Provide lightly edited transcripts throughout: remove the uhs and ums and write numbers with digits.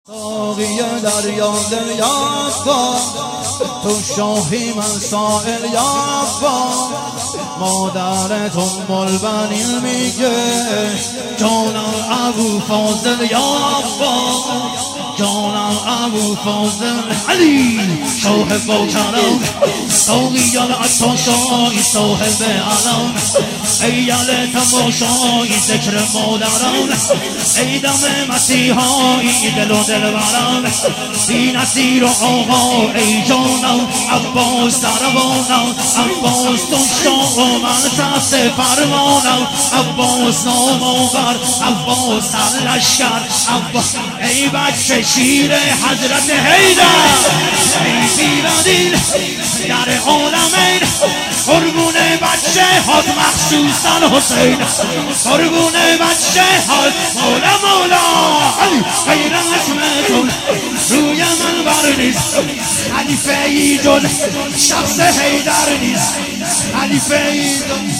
ساقی دریا دل یابا تو شاهی من سائل یابا مادر تو ملبنی میگه جانم ابو فاضل یابا جانم ابو فاضل علی شاه باکرم ساقیان عطاشای صاحب علم ایال تماشای ذکر مادرم ای دم مسیحایی دل و دلبرم بی نصیر و آقا ای جانم عباس دربانم عباس تو شاه و من تحت فرمانم عباس نامآور عباس سرلشکر عباس ای بچه شیر حضرت حیدر ای پیرادین در عالمین قربون بچه هات مخصوصا حسین قربون بچه هات مولا مولا غیر اسمتون روی من بر نیست خلیفه ایدون شخص حیدر نیست خلیفه ایدون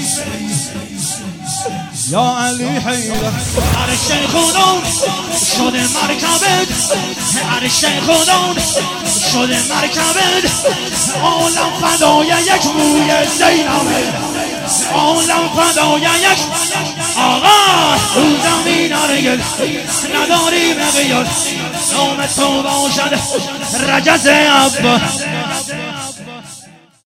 یا علی حیدر عرش خدا شده مرکبت عرش خدا شده مرکبت عالم فدای یک موی زینبه عالم فدای یک آقا رو زمین هرگز نداری مقیاس نام تو باشد رجز عباس